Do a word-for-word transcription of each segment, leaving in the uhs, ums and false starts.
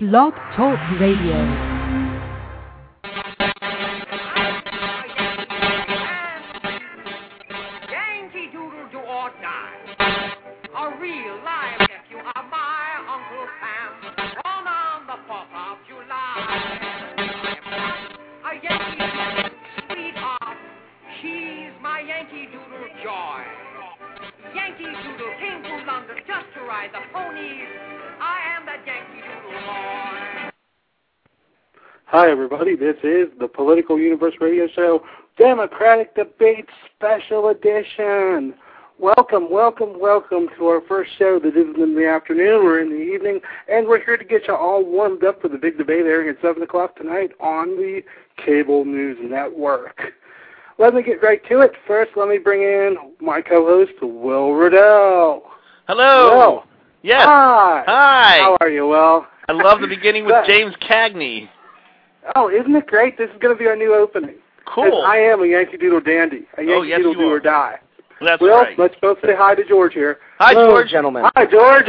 Blog Talk Radio. Yankee Doodle do or die. A real live nephew of my Uncle Sam. Born on the fourth of July. A Yankee Doodle sweetheart. She's my Yankee Doodle joy. Yankee Doodle came to London just to ride the ponies. I am the Yankee Doodle boy. Hi, everybody. This is the Political Universe Radio Show, Democratic Debate Special Edition. Welcome, welcome, welcome to our first show that isn't in the afternoon. We're in the evening, and we're here to get you all warmed up for the big debate airing at seven o'clock tonight on the Cable News Network. Let me get right to it. First, let me bring in my co-host, Will Riddell. Hello. Will. Yes. Hi. Hi. How are you, Will? I love the beginning with James Cagney. Oh, isn't it great? This is going to be our new opening. Cool. I am a Yankee Doodle dandy. A Yankee oh, yes, Doodle you do are. or die. That's Will, right. let's both say hi to George here. Hi, Hello, George. gentlemen. Hi, George.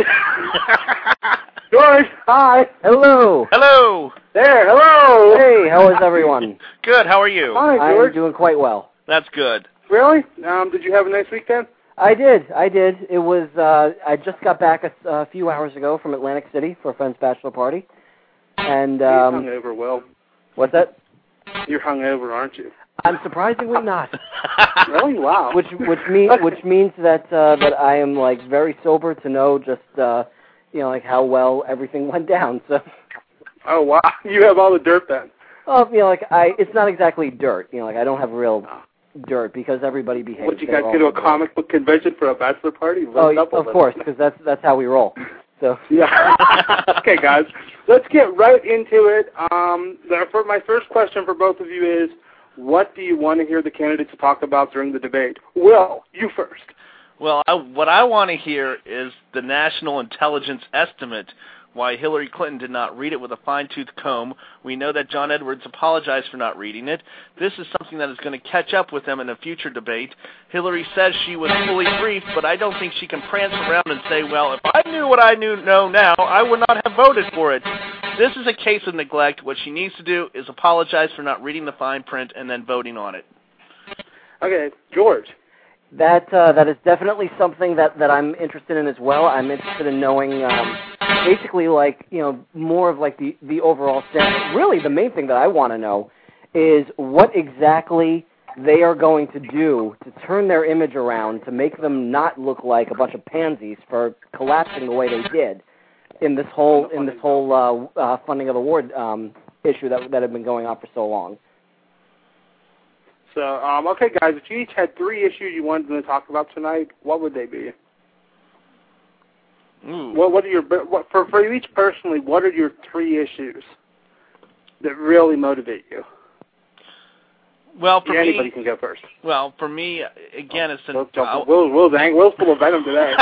George, hi. Hello. Hello. There, hello. Hey, how is everyone? Good. How are you? Hi, George. I'm doing quite well. That's good. Really? Um, did you have a nice weekend? I did. I did. It was. Uh, I just got back a, a few hours ago from Atlantic City for a friend's bachelor party, and um, You're hungover, Will. what's that? You're hungover, aren't you? I'm surprisingly not. Really? Wow. Which which means which means that uh, that I am like very sober to know just uh, you know like how well everything went down. So. Oh wow, you have all the dirt then. Oh, you know, like I. It's not exactly dirt. You know, like I don't have real dirt because everybody behaves. What, you guys go to a comic book convention for a bachelor party? Oh, What's up with of it? course, because that's that's how we roll. So. Yeah. Okay, guys, let's get right into it. Um, for my first question for both of you is, what do you want to hear the candidates talk about during the debate? Will, you first. Well, I, what I want to hear is the national intelligence estimate, why Hillary Clinton did not read it with a fine-tooth comb. We know that John Edwards apologized for not reading it. This is something that is going to catch up with them in a future debate. Hillary says she was fully briefed, but I don't think she can prance around and say, well, if I knew what I knew know now, I would not have voted for it. This is a case of neglect. What she needs to do is apologize for not reading the fine print and then voting on it. Okay, George. That uh, that is definitely something that, that I'm interested in as well. I'm interested in knowing, um, basically, like you know, more of like the, the overall sense. Really, the main thing that I want to know is what exactly they are going to do to turn their image around to make them not look like a bunch of pansies for collapsing the way they did in this whole in this whole uh, uh, funding of the war um, issue that that had been going on for so long. So, um, okay, guys, if you each had three issues you wanted to talk about tonight, what would they be? Ooh. What, what are your what, for for you each personally? What are your three issues that really motivate you? Well, for yeah, anybody me, can go first. Well, for me, again, it's an. Will's, uh, Will's, Will's, ang- Will's full of venom today.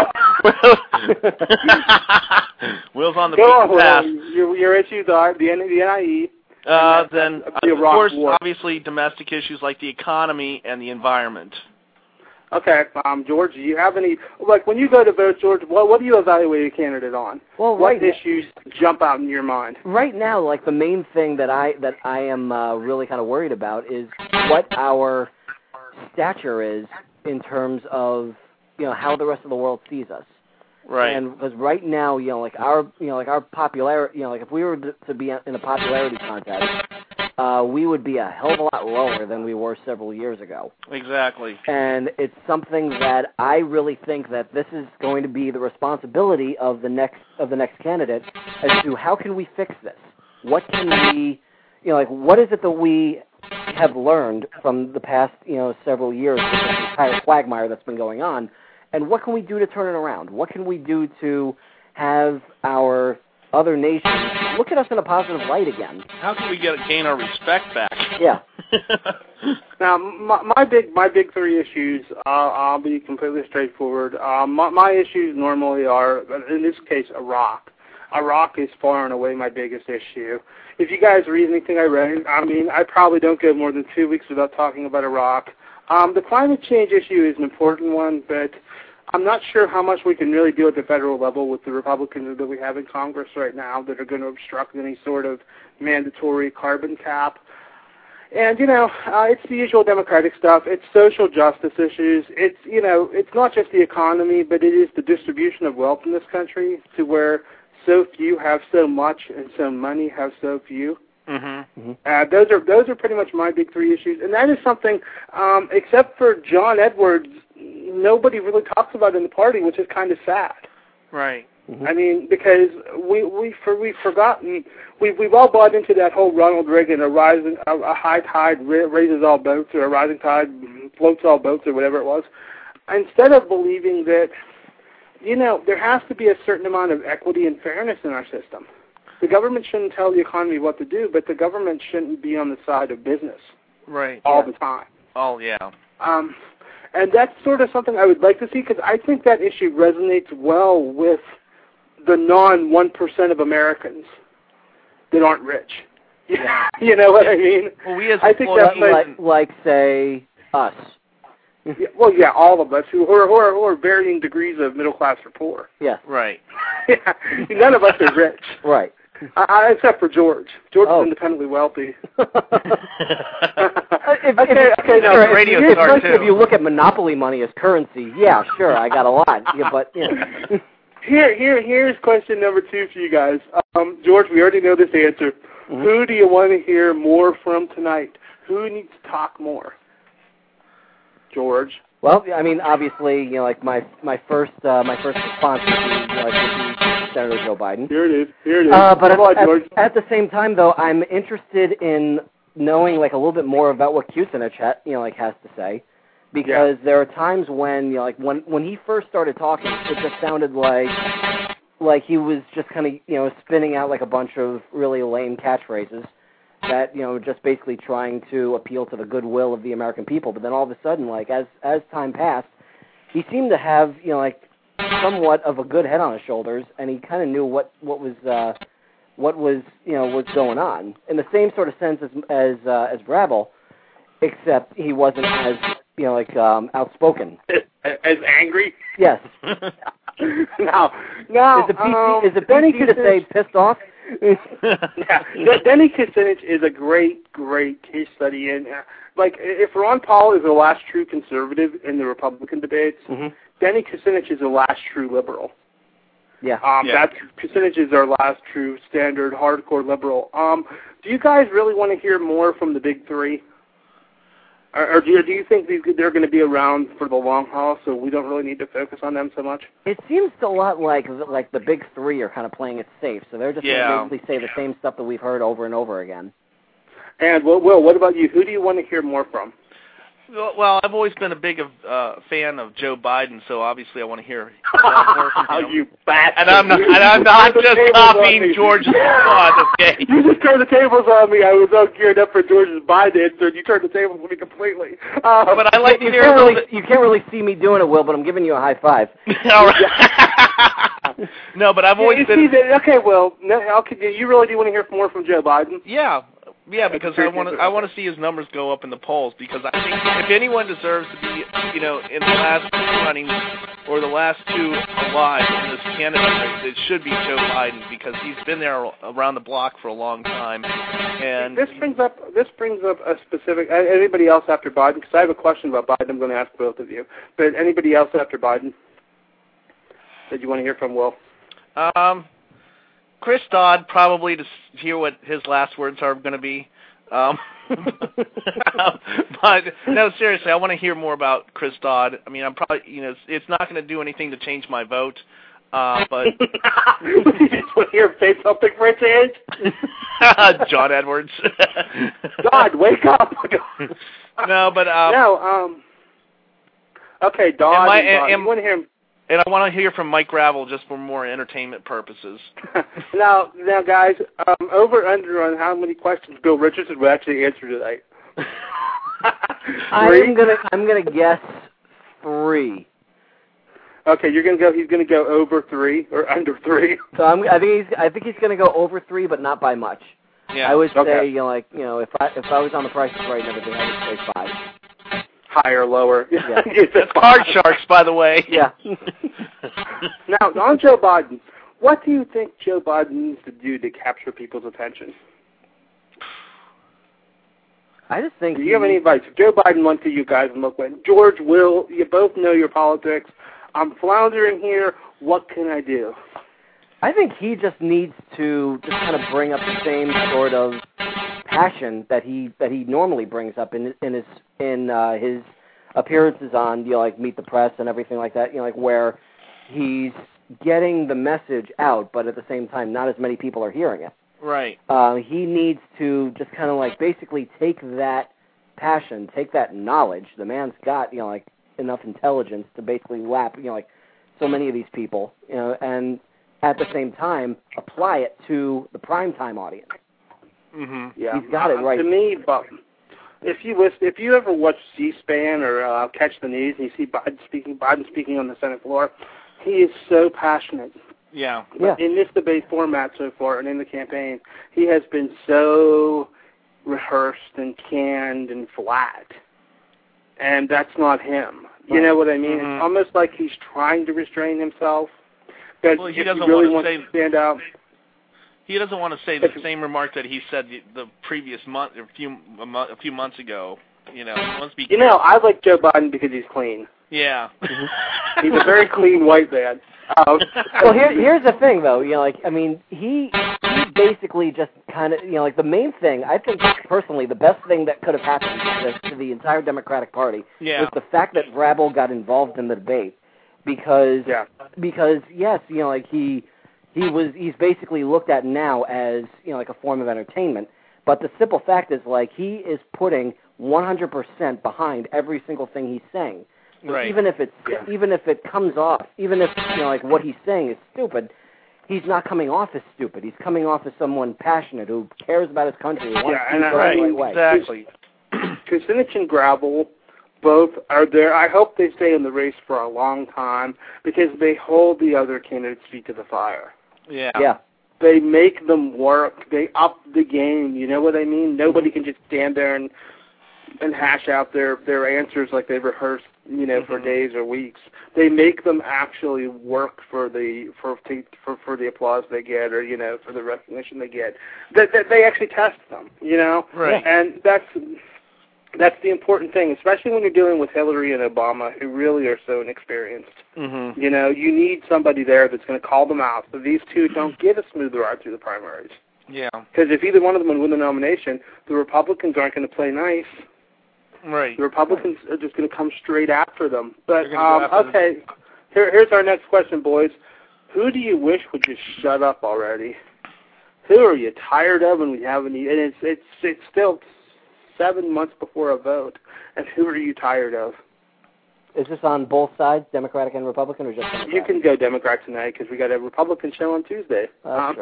Will's on the Go on, beaten path. Will. Your, your issues are the, N- the N I E. Uh, that, then, that, uh, the of Iraq course, war. obviously, domestic issues like the economy and the environment. Okay, um, George, do you have any, like, when you go to vote, George, what, what do you evaluate a candidate on? Well, what right issues jump out in your mind? Right now, like, the main thing that I that I am uh, really kind of worried about is what our stature is in terms of, you know, how the rest of the world sees us. Right. And because right now, you know, like our, you know, like our popularity, you know, like if we were to be in a popularity contest, uh, we would be a hell of a lot lower than we were several years ago. Exactly. And it's something that I really think that this is going to be the responsibility of the next of the next candidate as to how can we fix this? What can we, you know, like what is it that we have learned from the past, you know, several years with this entire quagmire that's been going on? And what can we do to turn it around? What can we do to have our other nations look at us in a positive light again? How can we get gain our respect back? Yeah. Now, my, my big my big three issues, uh, I'll be completely straightforward. Uh, my, my issues normally are, in this case, Iraq. Iraq is far and away my biggest issue. If you guys read anything I read, I mean, I probably don't go more than two weeks without talking about Iraq. Um, the climate change issue is an important one, but I'm not sure how much we can really do at the federal level with the Republicans that we have in Congress right now that are going to obstruct any sort of mandatory carbon cap. And, you know, uh, it's the usual Democratic stuff. It's social justice issues. It's, you know, it's not just the economy, but it is the distribution of wealth in this country to where so few have so much and so many have so few. Mm-hmm. Mm-hmm. Uh, those are those are pretty much my big three issues. And that is something, um, except for John Edwards, nobody really talks about in the party, which is kind of sad. Right. Mm-hmm. I mean, because we we for we've forgotten we've we've all bought into that whole Ronald Reagan a rising a, a high tide raises all boats, or a rising tide floats all boats, or whatever it was. Instead of believing that, you know, there has to be a certain amount of equity and fairness in our system. The government shouldn't tell the economy what to do, but the government shouldn't be on the side of business. Right. All yeah. the time. Oh yeah. Um, and that's sort of something I would like to see, because I think that issue resonates well with the non one percent of Americans that aren't rich. Yeah. You know what I mean? Well, we as I think that's like, like, say, us. Yeah, well, yeah, all of us who are, who are, who are varying degrees of middle class or poor. Yeah. Right. Yeah. None of us are rich. Right. I, I, except for George. George oh. is independently wealthy. if, okay, if, okay, no. Sure, radio if, star if, too. if you look at monopoly money as currency, yeah, sure, I got a lot. Yeah, but you know. Here, here, here's question number two for you guys. Um, George, we already know this answer. Mm-hmm. Who do you want to hear more from tonight? Who needs to talk more? George. Well, I mean, obviously, you know, like my my first uh, my first response would be, you know, like, would be Senator Joe Biden. Here it is. Here it is. Uh, but Come at, on, George. At, at the same time, though, I'm interested in knowing like a little bit more about what Kucinich, ha- you know, like has to say, because yeah. there are times when, you know, like when when he first started talking, it just sounded like like he was just kind of, you know, spinning out like a bunch of really lame catchphrases that, you know, just basically trying to appeal to the goodwill of the American people. But then all of a sudden, like, as as time passed, he seemed to have, you know, like, somewhat of a good head on his shoulders, and he kind of knew what, what was, uh, what was, you know, what's going on. In the same sort of sense as, as, uh, as Brabble, except he wasn't as, you know, like, um, outspoken. As angry? Yes. no, no. Is it P C, um, is it P C to say pissed off? Yeah, Denny Kucinich is a great, great case study. And uh, like, if Ron Paul is the last true conservative in the Republican debates, mm-hmm. Denny Kucinich is the last true liberal. Yeah. Um, yeah. That's Kucinich is our last true standard hardcore liberal. Um, do you guys really want to hear more from the big three? Or, or do you, do you think these, they're going to be around for the long haul, so we don't really need to focus on them so much? It seems a lot like like the big three are kind of playing it safe, so they're just yeah. going to basically say the same stuff that we've heard over and over again. And, well, Will, what about you? Who do you want to hear more from? Well, I've always been a big uh, fan of Joe Biden, so obviously I want to hear more from him. You bastard. And I'm not, and I'm not just copying George's thought, okay? You just turned the tables on me. I was all geared up for George's Biden answer, and you turned the tables on me completely. Uh, but I like to you hear can't a little really, bit. You can't really see me doing it, Will, but I'm giving you a high five. All right. No, but I've always yeah, been... See, okay, Will, no, okay, you really do want to hear more from Joe Biden? Yeah. Yeah, because I want to I want to see his numbers go up in the polls, because I think if anyone deserves to be, you know, in the last two runnings or the last two alive in this candidate race, it should be Joe Biden, because he's been there around the block for a long time. And this brings up this brings up a specific anybody else after Biden, because I have a question about Biden. I'm going to ask both of you. But anybody else after Biden that you want to hear from, Will? Um. Chris Dodd, probably to hear what his last words are going to be. Um, but, no, seriously, I want to hear more about Chris Dodd. I mean, I'm probably, you know, it's, it's not going to do anything to change my vote, uh, but... You just want to hear him say something for a change? John Edwards. Dodd, wake up! No, but... Um, no, um... Okay, Dodd, I, and Dodd. am, you want to hear him... And I want to hear from Mike Gravel just for more entertainment purposes. now, now, guys, um, over under on how many questions Bill Richardson will actually answer tonight. I'm gonna, I'm gonna guess three. Okay, you're gonna go. He's gonna go over three or under three. So I'm, I think he's, I think he's gonna go over three, but not by much. Yeah. I would okay. say, you know, like, you know, if I if I was on the Price is Right and everything, I would say five. higher, lower. Yeah. It's card sharks, by the way. Yeah. Now, on Joe Biden, what do you think Joe Biden needs to do to capture people's attention? I just think. Do you have any advice? If Joe Biden went to you guys and looked like, George, Will, you both know your politics. I'm floundering here. What can I do? I think he just needs to just kind of bring up the same sort of passion that he that he normally brings up in in his in uh, his appearances on, you know, like Meet the Press and everything like that. You know, like where he's getting the message out, but at the same time, not as many people are hearing it. Right. Uh, he needs to just kind of like basically take that passion, take that knowledge. The man's got, you know, like enough intelligence to basically lap, you know, like so many of these people, you know, and at the same time apply it to the primetime audience. Mm-hmm. Yeah, He's got it right. Uh, to me, but if you listen, if you ever watch C-SPAN or uh, Catch the News and you see Biden speaking, Biden speaking on the Senate floor, he is so passionate. Yeah. Yeah. In this debate format so far and in the campaign, he has been so rehearsed and canned and flat. And that's not him. You know what I mean? Mm-hmm. It's almost like he's trying to restrain himself. But Well, he if doesn't he really want to wants say to stand out. He doesn't want to say the same remark that he said the, the previous month, a few a, mo- a few months ago. You know, he wants to be. You know, I like Joe Biden because he's clean. Yeah. He's a very clean white man. Um, Well, here, here's the thing, though. You know, like I mean, he he basically just kind of, you know, like the main thing. I think personally, the best thing that could have happened to the, to the entire Democratic Party Yeah. was the fact that Rabble got involved in the debate, because yeah. because yes, you know, like he he was he's basically looked at now as, you know, like a form of entertainment. But the simple fact is, like, he is putting one hundred percent behind every single thing he's saying. Right. Even if it's Yeah. even if it comes off, even if, you know, like what he's saying is stupid, he's not coming off as stupid. He's coming off as someone passionate who cares about his country. Who wants Yeah, to and do it the I- right right, way. Exactly. Kucinich and Gravel both are there. I hope they stay in the race for a long time because they hold the other candidates' feet to the fire. Yeah. Yeah. They make them work. They up the game. You know what I mean? Nobody can just stand there and and hash out their, their answers like they've rehearsed, you know, for Mhm. days or weeks. They make them actually work for the for for for the applause they get, or, you know, for the recognition they get. That that they actually test them, you know. Right. And that's that's the important thing, especially when you're dealing with Hillary and Obama, who really are so inexperienced. Mm-hmm. You know, you need somebody there that's going to call them out so these two don't get a smooth ride through the primaries. Yeah. Because if either one of them would win the nomination, the Republicans aren't going to play nice. Right. The Republicans are just going to come straight after them. But, They're gonna um, go after okay, Here, here's our next question, boys. Who do you wish would just shut up already? Who are you tired of and we haven't even, and it's, it's, it's still seven months before a vote, and who are you tired of? Is this on both sides, Democratic and Republican, or just Democratic? You can go Democrat tonight because we got a Republican show on Tuesday. That's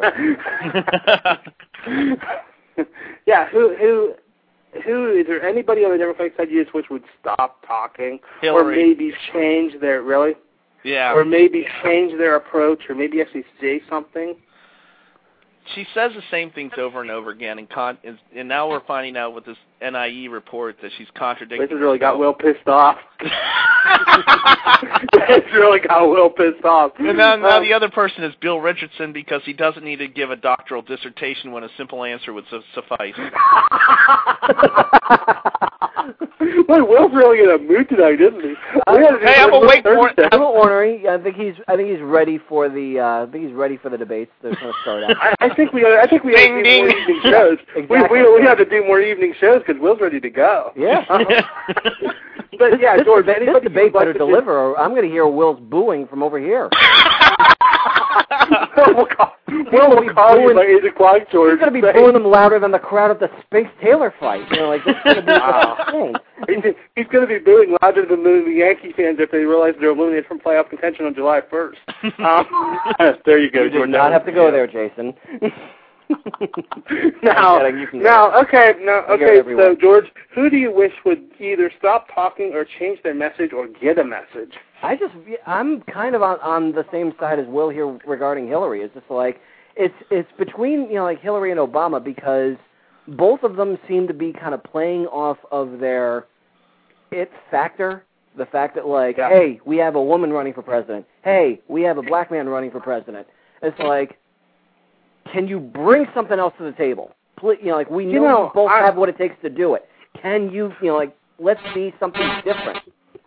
Um, yeah, who who who is there anybody on the Democratic side you just wish would stop talking, Hillary. or maybe change their really, Yeah. or maybe change their approach, or maybe actually say something? She says the same things over and over again, and con- and, and now we're finding out with this N I E report that she's contradicting. This has really got herself. Will pissed off. It's really got Will pissed off. And now, now Um, the other person is Bill Richardson because he doesn't need to give a doctoral dissertation when a simple answer would su- suffice. Boy, Will's really in a mood tonight, isn't he? Uh, We had to do hey, I'm Will awake for it. Thursday. I'm ornery. I think he's. I think he's ready for the. Uh, I think he's ready for the debates. They're going to start out. I, I think we. I think we have Ding, to do more ding. evening shows. Exactly. We we we have to do more evening shows because Will's ready to go. Yeah. But yeah, this, George, this anybody debate who'd like better to deliver, or I'm going to hear Will's booing from over here. Will will call, Will will be call you booing- by eight o'clock, George. He's going to be Say- booing them louder than the crowd at the Space Taylor fight. You know, like this is going to be Wow. insane. He's, he's going to be booing louder than the Yankee fans if they realize they're eliminated from playoff contention on July first. Um, there you go, You George. did not have to go there, Jason. Now, I'm kidding, you can go now, okay, no, You go, okay. everyone. So, George, who do you wish would either stop talking or change their message or get a message? I just, I'm kind of on, on the same side as Will here regarding Hillary. It's just like, it's it's between, you know, like Hillary and Obama, because both of them seem to be kind of playing off of their it factor, the fact that, like, yeah. hey, we have a woman running for president. Hey, we have a black man running for president. It's like, can you bring something else to the table? You know, like, we know you, know, you both I, have what it takes to do it. Can you, you know, like, let's see something different.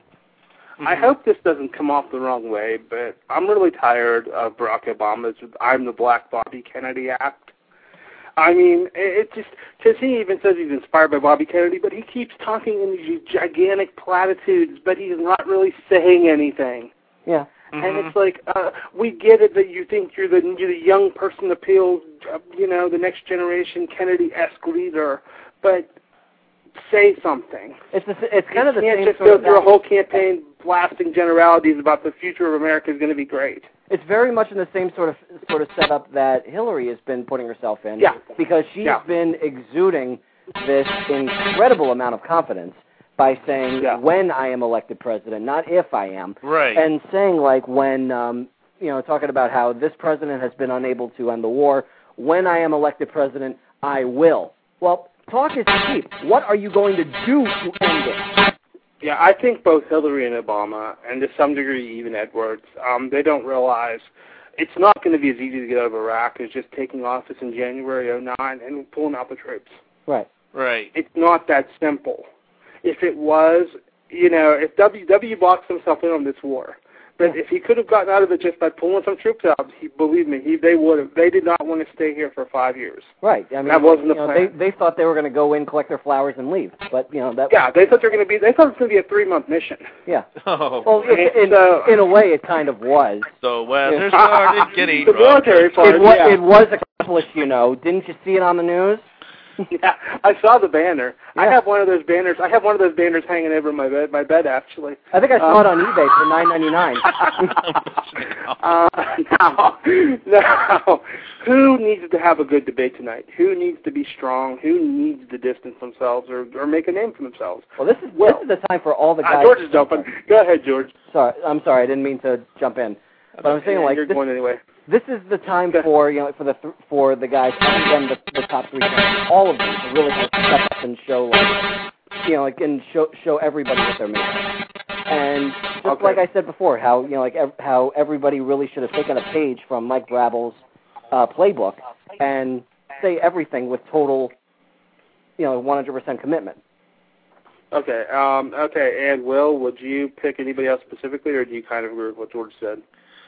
I hope this doesn't come off the wrong way, but I'm really tired of Barack Obama's I'm the Black Bobby Kennedy act. I mean, it just, because he even says he's inspired by Bobby Kennedy, but he keeps talking in these gigantic platitudes, but he's not really saying anything. Yeah. Mm-hmm. And it's like, uh, we get it that you think you're the, you're the young person appeals, uh, you know, the next generation Kennedy-esque leader, but say something. It's a, it's kind you of the can't same just sort go of through a whole campaign blasting generalities about the future of America is going to be great. It's very much in the same sort of sort of setup that Hillary has been putting herself in. Yeah. Because she's yeah. been exuding this incredible amount of confidence by saying yeah. when I am elected president, not if I am. Right. And saying, like, when, um, you know, talking about how this president has been unable to end the war, when I am elected president, I will. Well, talk is cheap. What are you going to do to end it? Yeah, I think both Hillary and Obama, and to some degree even Edwards, um, they don't realize it's not going to be as easy to get out of Iraq as just taking office in January oh nine and pulling out the troops. Right. Right. It's not that simple. If it was, you know, if W W boxed himself in on this war, but yeah. if he could have gotten out of it just by pulling some troops out, he, believe me, he, they would have. They did not want to stay here for five years. Right. I mean, that wasn't the you know, plan. They, they thought they were going to go in, collect their flowers, and leave. But you know that. Yeah, they thought they were going to be. They thought it was going to be a three-month mission. Yeah. Oh. Well, it, in, so, in a way, it kind of was. So weather started getting the military part. It was, yeah. it was accomplished, you know. Didn't you see it on the news? Yeah, I saw the banner. Yeah. I have one of those banners. I have one of those banners hanging over my bed. My bed, actually. I think I saw um, it on eBay for nine ninety nine. uh, now, now, who needs to have a good debate tonight? Who needs to be strong? Who needs to distance themselves or, or make a name for themselves? Well, this is well, this is the time for all the guys. Uh, George is jumping. Go ahead, George. Sorry, I'm sorry. I didn't mean to jump in, but I'm saying yeah, like you're this, going anyway. This is the time for you know for the th- for the guys other than the, the top three guys, all of them to really kind of step up and show like you know like and show show everybody what they're made of. And just okay. like I said before, how you know like ev- how everybody really should have taken a page from Mike Brabel's uh, playbook and say everything with total you know one hundred percent commitment. Okay. Um, okay. And Will, would you pick anybody else specifically, or do you kind of agree with what George said?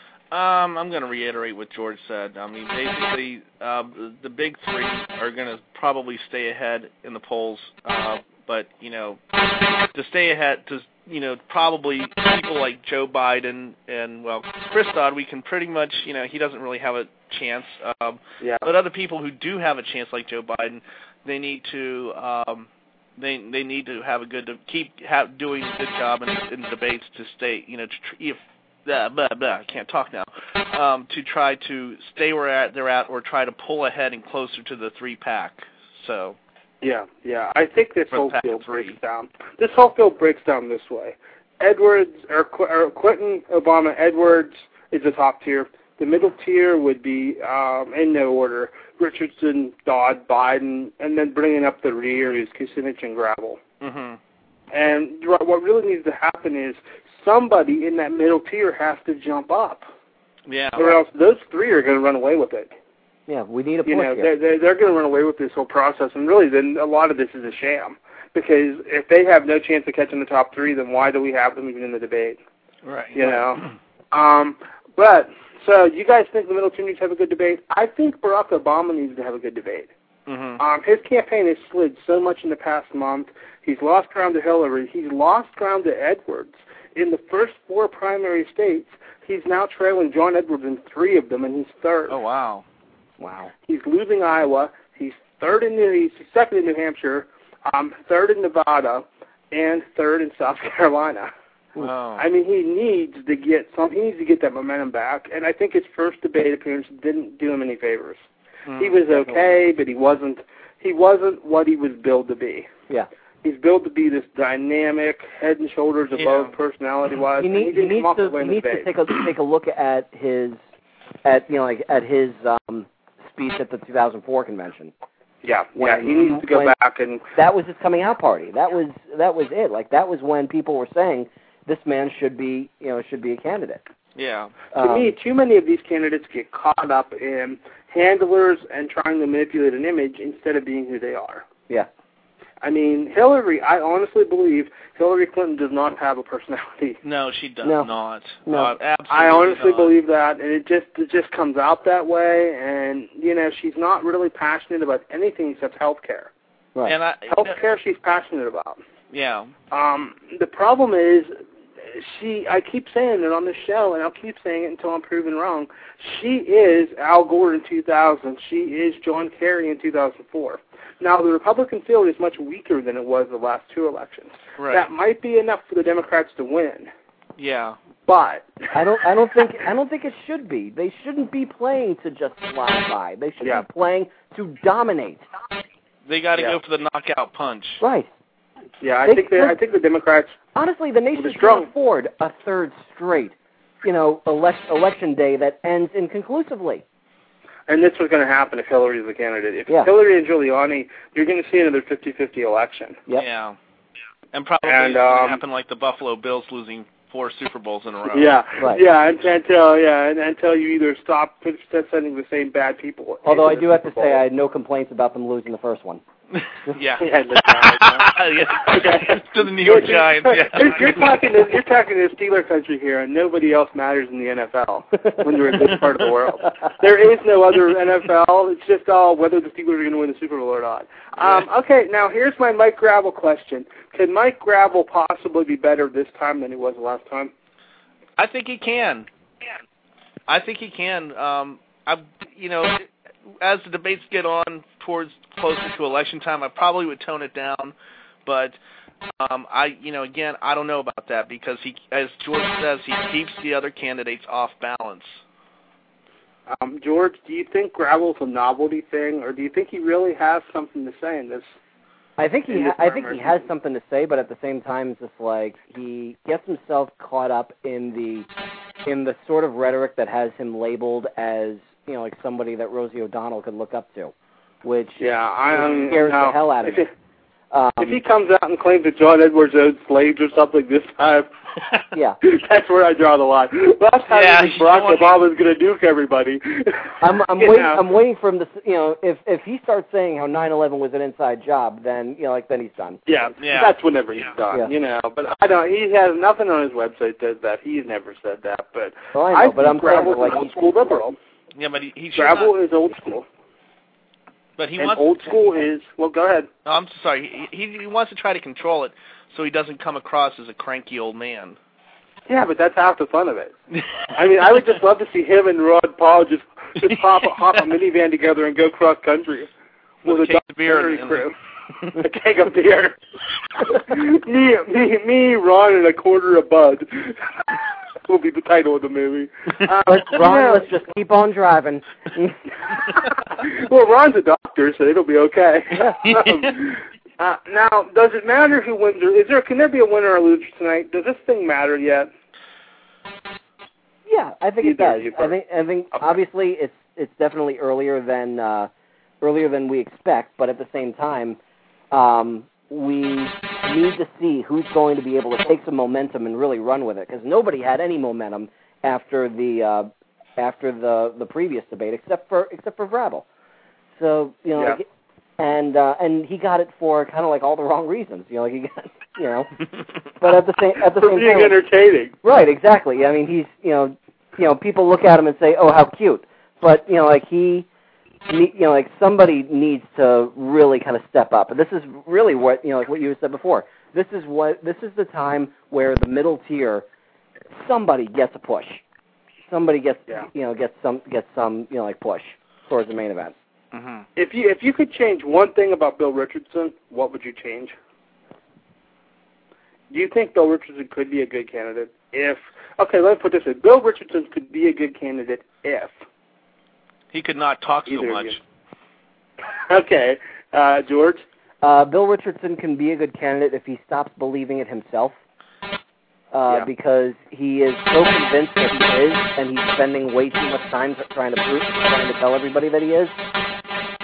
Um, I'm going to reiterate what George said. I mean, basically, uh, the big three are going to probably stay ahead in the polls, uh, but, you know, to stay ahead, to, you know, probably people like Joe Biden and, well, Chris Dodd, we can pretty much, you know, he doesn't really have a chance. Um, yeah. But other people who do have a chance, like Joe Biden, they need to, um, they they need to have a good, to keep have, doing a good job in, in debates to stay, you know, to, if, Blah, blah, blah, I can't talk now, um, to try to stay where at, they're at or try to pull ahead and closer to the three-pack. So, Yeah, yeah. I think this whole pack field three. breaks down. This whole field breaks down this way. Edwards, or, Qu- or Clinton, Obama, Edwards is the top tier. The middle tier would be, um, in no order, Richardson, Dodd, Biden, and then bringing up the rear is Kucinich and Gravel. mm-hmm. And what really needs to happen is somebody in that middle tier has to jump up. Yeah. Or else those three are going to run away with it. Yeah, we need a push You know, here. they're, they're, they're going to run away with this whole process. And really, then a lot of this is a sham. Because if they have no chance of catching the top three, then why do we have them even in the debate? Right. You know? um, but, so you guys think the middle tier needs to have a good debate? I think Barack Obama needs to have a good debate. Mm-hmm. Um, his campaign has slid so much in the past month. He's lost ground to Hillary. He's lost ground to Edwards. In the first four primary states, he's now trailing John Edwards in three of them, and he's third. Oh, wow. Wow. He's losing Iowa. He's third in New, he's second in New Hampshire, um, third in Nevada, and third in South Carolina. Wow. I mean, he needs to get some. He needs to get that momentum back, and I think his first debate appearance didn't do him any favors. Mm, he was okay, but he wasn't. He wasn't what he was billed to be. Yeah. He's built to be this dynamic, head and shoulders above Yeah. personality-wise. He, and need, he he didn't needs come off to the way he in needs the to debate. take a take a look at his at you know like at his um, speech at the two thousand four convention. Yeah, When, yeah, he needs to go when, back and... That was his coming out party. That was that was it. Like, that was when people were saying this man should be, you know, should be a candidate. Yeah. To Um, me, too many of these candidates get caught up in handlers and trying to manipulate an image instead of being who they are. Yeah. I mean, Hillary, I honestly believe Hillary Clinton does not have a personality. No, she does No. not. No. Uh, absolutely I honestly not. believe that, and it just it just comes out that way. And you know, she's not really passionate about anything except healthcare. Right. And I, Healthcare, she's passionate about. yeah. Um, the problem is, she. I keep saying it on the show, and I'll keep saying it until I'm proven wrong. She is Al Gore in two thousand. She is John Kerry in two thousand four. Now, the Republican field is much weaker than it was the last two elections. Right. That might be enough for the Democrats to win, Yeah. but I don't. I don't think. I don't think it should be. They shouldn't be playing to just fly by. They should Yeah. be playing to dominate. They got to Yeah. go for the knockout punch. Right. yeah, I They- think the I think the Democrats. Honestly, the nation With a can strong- afford a third straight, you know, elect, election day that ends inconclusively. And this was going to happen if Hillary is the candidate. If Yeah. Hillary and Giuliani, you're going to see another fifty-fifty election. Yep. Yeah. And probably And, it's going to um, happen like the Buffalo Bills losing four Super Bowls in a row. Yeah, Right. yeah, and, until yeah, and, until you either stop sending the same bad people. Although I into the do have to Super say Bowl. I had no complaints about them losing the first one. yeah. Yeah, the Giants, huh? yeah. Okay. To the New York Giants. Yeah. You're, you're talking to you're talking to Steeler country here, and nobody else matters in the N F L when you're in this part of the world. There is no other N F L. It's just all whether the Steelers are going to win the Super Bowl or not. Um, okay, now here's my Mike Gravel question: Can Mike Gravel possibly be better this time than he was the last time? I think he can. I think he can. Um, I, you know, as the debates get on towards closer to election time, I probably would tone it down. But um, I, you know, again, I don't know about that because he, as George says, he keeps the other candidates off balance. Um, George, do you think Gravel's a novelty thing, or do you think he really has something to say in this? I think he. In Ha- this I think he primary? has something to say, but at the same time, it's just like he gets himself caught up in the in the sort of rhetoric that has him labeled as, you know, like somebody that Rosie O'Donnell could look up to, which Yeah, I um, scares no, the hell out of if me. It, Um, if he comes out and claims that John Edwards owed slaves or something this time, yeah, that's where I draw the line. Last time Yeah, he you Barack don't Obama's going to duke everybody. I'm I'm You waiting. know. I'm waiting for him to. s- You know, if if he starts saying how nine eleven was an inside job, then you know, like then he's done. Yeah, Yeah. that's whenever he's done, Yeah. you know. But I don't. He has nothing on his website that says that. He's never said that. But Well, I know, but think I'm saying, Gravel's like, an old he's- school liberal. Yeah, but he, he should Gravel not. is old school, But he and wants. old school is well. Go ahead. No, I'm sorry. He, he he wants to try to control it so he doesn't come across as a cranky old man. Yeah, but that's half the fun of it. I mean, I would just love to see him and Rod Paul just just hop hop a minivan together and go cross country With with a a cake of beer documentary and- crew. A keg of beer. me, me, me, Ron, and a quarter of Bud will be the title of the movie. Uh, Let's, Ron, yeah. let's just keep on driving. Well, Ron's a doctor, so it'll be okay. um, uh, now, does it matter who wins? Or is there? Can there be a winner or loser tonight? Does this thing matter yet? Yeah, I think You it do, does. you I think I think Okay. obviously it's it's definitely earlier than uh, earlier than we expect, but at the same time, um, we need to see who's going to be able to take some momentum and really run with it, because nobody had any momentum after the uh, after the the previous debate, except for except for Vrabel. So you know, Yeah. like, and uh, and he got it for kind of like all the wrong reasons. You know, like he got, you know, but at the same at the For same being time, entertaining. right, exactly. I mean, he's, you know, you know, people look at him and say, "Oh, how cute," but you know, like he, ne- you know, like somebody needs to really kind of step up. And this is really what, you know, like what you said before. This is what this is the time where the middle tier, somebody gets a push, somebody gets, Yeah. you know, gets some gets some, you know, like push towards the main event. Mm-hmm. If you if you could change one thing about Bill Richardson, what would you change? Do you think Bill Richardson could be a good candidate if? Okay, let me put this way: Bill Richardson could be a good candidate if. He could not talk so Either of much. you. Okay, uh, George. Uh, Bill Richardson can be a good candidate if he stops believing it himself, uh, Yeah. because he is so convinced that he is, and he's spending way too much time trying to prove, trying to tell everybody that he is.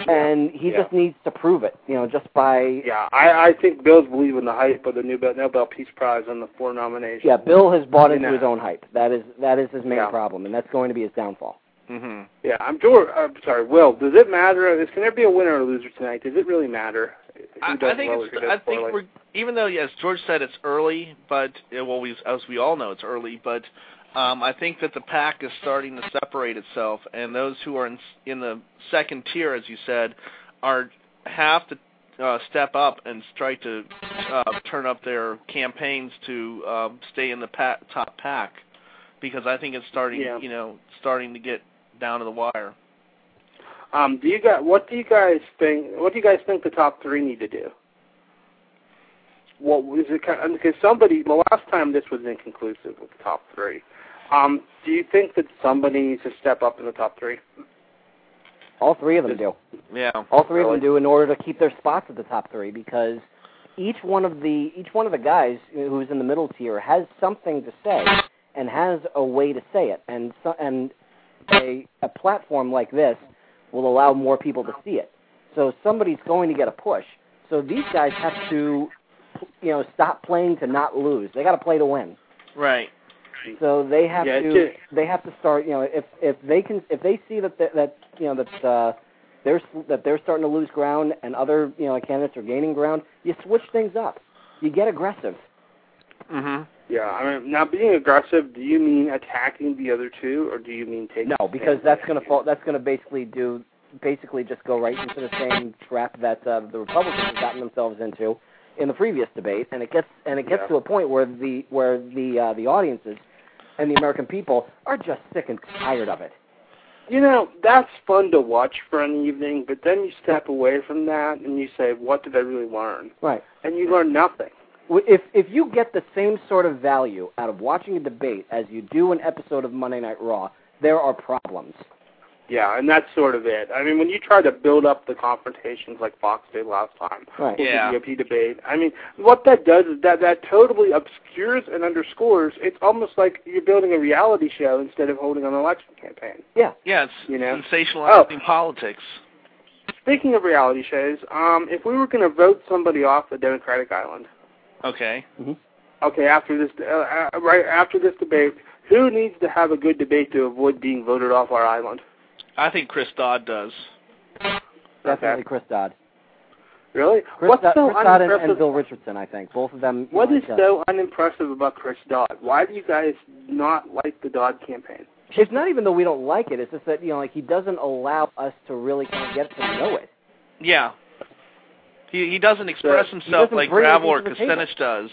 and he Yeah. just needs to prove it, you know, just by... Yeah, I, I think Bill's believing the hype of the new Nobel Peace Prize and the four nominations. Yeah, Bill has bought into You know. his own hype. That is that is his main Yeah. problem, and that's going to be his downfall. Mm-hmm. Yeah, I'm George. I'm sorry, Will. Does it matter? Is, can there be a winner or a loser tonight? Does it really matter? Who I, does I think well, it's, who does I think poorly? we're even though yes, George said it's early, but uh, well, we as we all know it's early, but um, I think that the pack is starting to separate itself, and those who are in in the second tier, as you said, are have to uh, step up and try to uh, turn up their campaigns to um, stay in the pa- top pack, because I think it's starting, Yeah. you know, starting to get down to the wire. Um, do you guys? What do you guys think? What do you guys think the top three need to do? What is it? Because somebody, the last time this was inconclusive with the top three. Um, do you think that somebody needs to step up in the top three? All three of them do. Yeah. All three Really? of them do in order to keep their spots at the top three, because each one of the each one of the guys who's in the middle tier has something to say and has a way to say it, and so, and a a platform like this will allow more people to see it. So somebody's going to get a push. So these guys have to, you know, stop playing to not lose. They got to play to win. Right. So they have Yeah, to it's they have to start, you know, if if they can if they see that that, that you know that uh, they're that they're starting to lose ground and other, you know, candidates are gaining ground, you switch things up. You get aggressive. Mhm. Yeah, I mean, now being aggressive, do you mean attacking the other two, or do you mean taking? No, because that's going to fall. That's going to basically do basically just go right into the same trap that uh, the Republicans have gotten themselves into in the previous debate, and it gets and it gets Yeah. to a point where the where the uh, the audiences and the American people are just sick and tired of it. You know, that's fun to watch for an evening, but then you step away from that and you say, what did I really learn? Right. And you learn nothing. If if you get the same sort of value out of watching a debate as you do an episode of Monday Night Raw, there are problems. Yeah, and that's sort of it. I mean, when you try to build up the confrontations like Fox did last time, Right. with Yeah. the G O P debate, I mean, what that does is that that totally obscures and underscores. It's almost like you're building a reality show instead of holding an election campaign. Yeah. Yeah, it's You know? sensationalizing politics. Speaking of reality shows, um, if we were going to vote somebody off the Democratic Island, Okay. Mm-hmm. okay, after this, uh, uh, right after this debate, who needs to have a good debate to avoid being voted off our island? I think Chris Dodd does. Definitely Okay. Chris Dodd. Really? Chris, What's Dodd, so Chris Dodd and, unimpressive? and Bill Richardson, I think. Both of them. What you is know, like, uh, so unimpressive about Chris Dodd? Why do you guys not like the Dodd campaign? It's not even though we don't like it. It's just that, you know, like he doesn't allow us to really kind of get to know it. Yeah. He he doesn't express So- himself doesn't like bring Gravel or anything to the table. Kucinich does.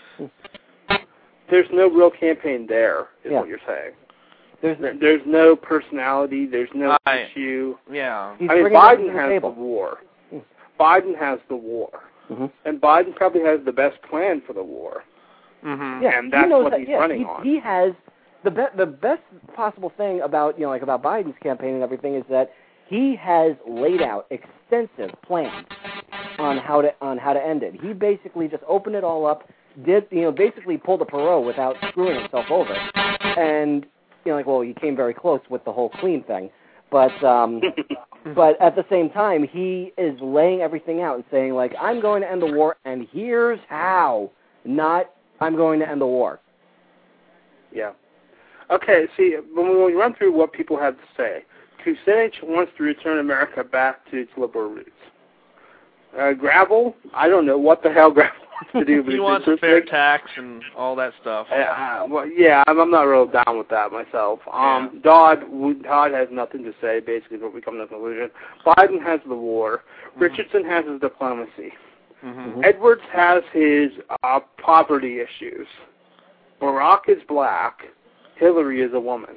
There's no real campaign there, is Yeah. what you're saying. There's There- There's no personality. There's no I- issue. Yeah. he's I mean, bringing nothing Biden to the has table. the war. Hmm. Biden has the war. Mm-hmm. And Biden probably has the best plan for the war. Mhm. Yeah, And that's he knows what that, he's yeah, running he, on. He has the be- the best possible thing about, you know, like about Biden's campaign and everything is that he has laid out extensive plans on how to on how to end it. He basically just opened it all up, did you know basically pulled a Perot without screwing himself over, and you know like well he came very close with the whole clean thing, but um, but at the same time he is laying everything out and saying like I'm going to end the war and here's how, not I'm going to end the war. Yeah. Okay, see, when we run through what people have to say, Kucinich wants to return America back to its liberal roots. Uh, Gravel, I don't know what the hell Gravel wants to do. But He it's wants a just fair like- tax and all that stuff. Uh, well, yeah, I'm, I'm not real down with that myself. Um, Dodd, Dodd has nothing to say, basically, but we come to the conclusion. Biden has the war. Richardson has his diplomacy. Mhm. Edwards has his uh, poverty issues. Barack is black. Hillary is a woman.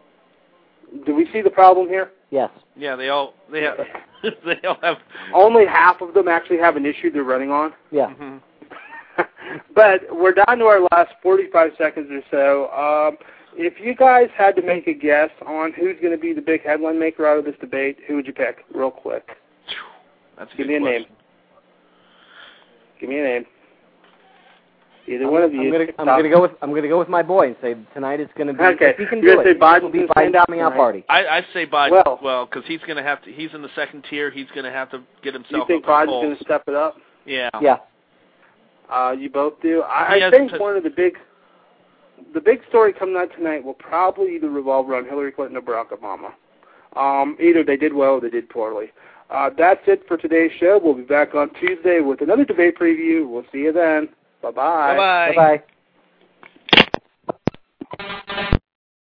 Do we see the problem here? Yes. Yeah, they all they have they all have. Only half of them actually have an issue they're running on. Yeah. Mhm. But we're down to our last forty-five seconds or so. Um, if you guys had to make a guess on who's going to be the big headline maker out of this debate, who would you pick, real quick? That's a Give good me a question. name. Give me a name. Either I'm, one of you. I'm gonna, I'm gonna go with I'm gonna go with my boy and say tonight is gonna be. Okay. If he can You're do gonna it, say Biden's will be gonna stand Biden's out coming out tonight? party. I I say Biden. Well, well, because he's going to have to. He's in the second tier. He's going to have to get himself. You think up Biden's in polls. going to step it up? Yeah. Yeah. Uh, you both do. I, He I has think to- one of the big, the big story coming out tonight will probably either revolve around Hillary Clinton or Barack Obama. Um, either they did well or they did poorly. Uh, that's it for today's show. We'll be back on Tuesday with another debate preview. We'll see you then. Bye bye. Bye bye. Bye bye.